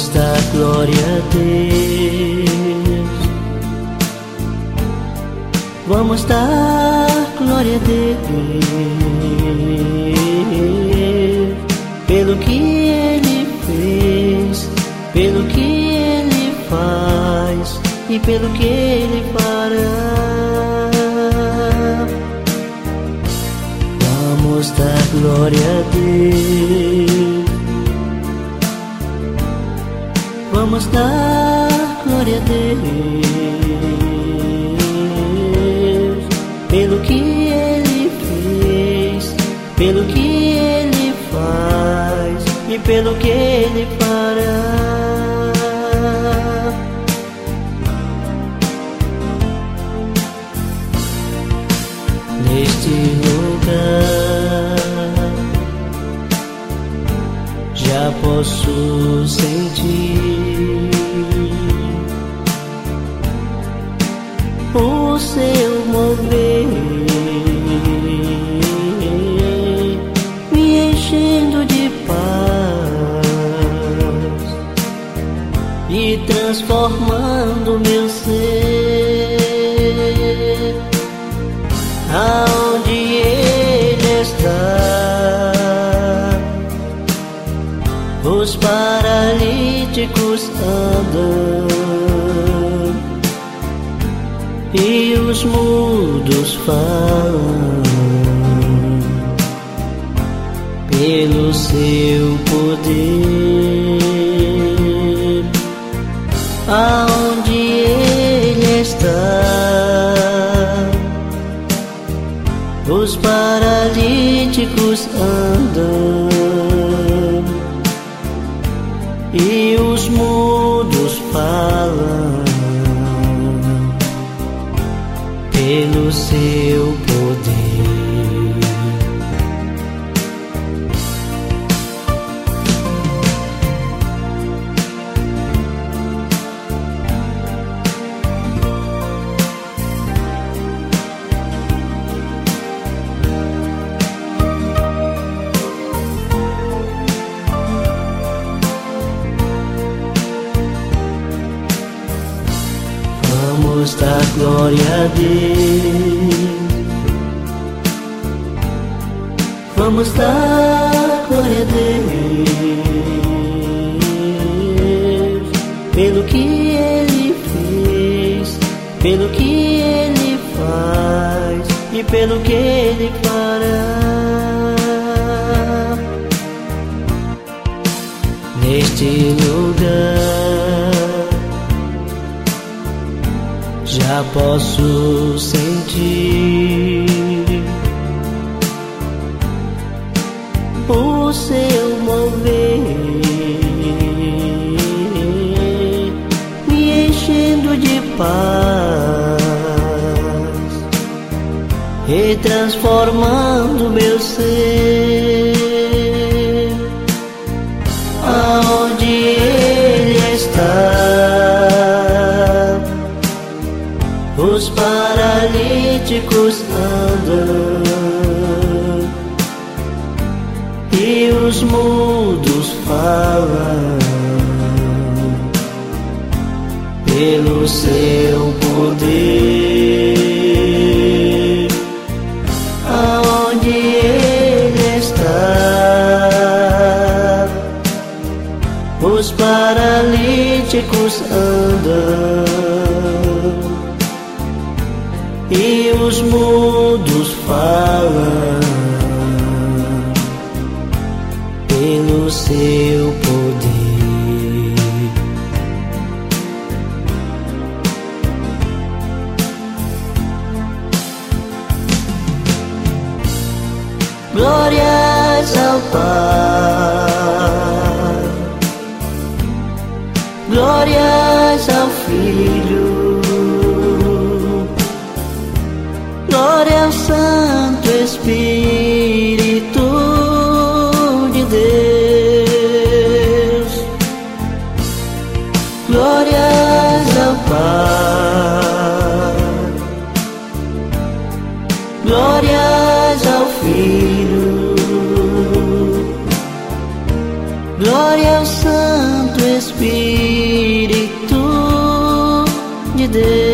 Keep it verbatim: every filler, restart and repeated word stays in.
Vamos dar glória a Deus. Vamos dar glória a Deus pelo que Ele fez, pelo que Ele faz e pelo que Ele fará. Vamos dar glória a Deus. Vamos dar glória a Deus pelo que Ele fez, pelo que Ele faz e pelo que Ele fará. Neste lugar já posso sentir o seu mover, me enchendo de paz e transformando meu ser. Aonde Ele está, os paralíticos andam e os mudos falam pelo seu poder. Aonde Ele está, os paralíticos andam e os mudos falam pelo seu poder. Vamos dar glória a Deus. Vamos dar glória a Deus pelo que Ele fez, pelo que Ele faz e pelo que Ele fará. Neste lugar já posso sentir o seu mover, me enchendo de paz e transformando meu ser. Aonde Ele está, os paralíticos andam e os mudos falam pelo seu poder. Aonde Ele está, os paralíticos andam e os mudos falam pelo seu poder. Glórias ao Pai, glórias ao Filho, glória ao Santo Espírito de Deus. Glórias ao Pai, glórias ao Filho, glória ao Santo Espírito Espírito de Deus.